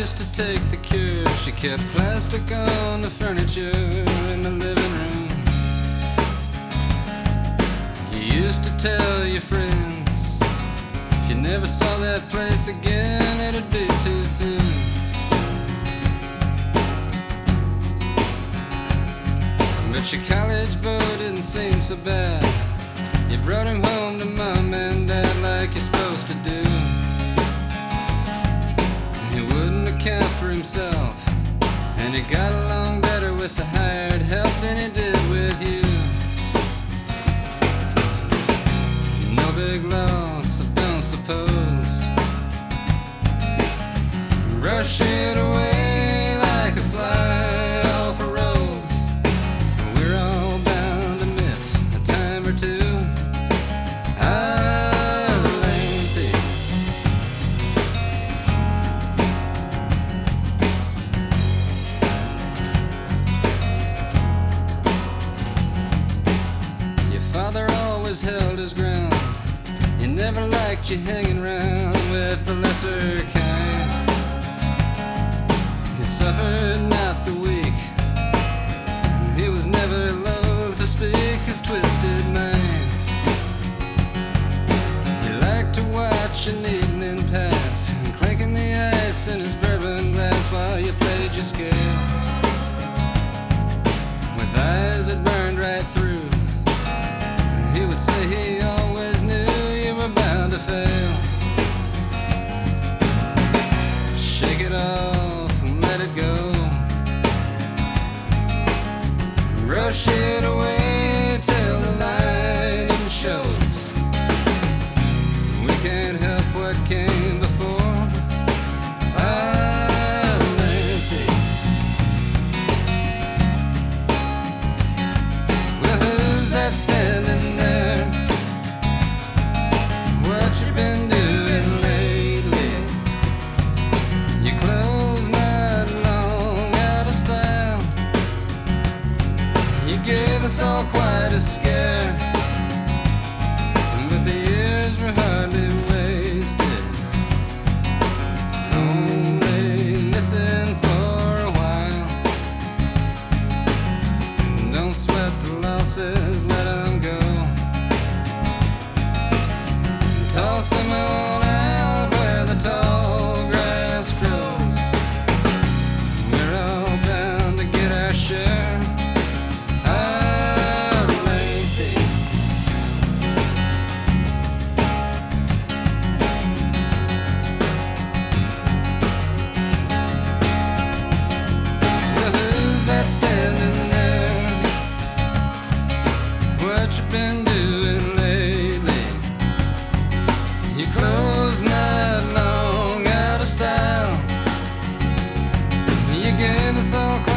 used to take the cure. She kept plastic on the furniture in the living room. You used to tell your friends if you never saw that place again, it'd be too soon. But your college boy didn't seem so bad. You brought him home to mom and dad like you're supposed to do. He wouldn't account for himself, and he got along better with the hired help than he did with you. No big loss, I don't suppose. Brush it away like a fly off a rose. We're all bound to miss a time or two. Father always held his ground. He never liked you hanging around with the lesser kind. He suffered not the weak. He was never loath to speak his twisted mind. He liked to watch an evening pass, clinking the ice in his bourbon glass while you played your scales. With eyes that burned right through, he would say he always knew you were bound to fail. Shake it off and let it go. Brush it away till the lightning shows. We can't help what came before. I'm empty. Well, who's that standing there? What you been doing lately? Your clothes not long out of style. You gave us all quite a scare, but the years were hardly wasted. Only missing for a while. Don't sweat the losses, let them go. Toss them on out where the tall grass grows. We're all bound to get our share. Our lengthy. Well, who's that standing there? What you been doing lately? Your clothes not long out of style. You gave us all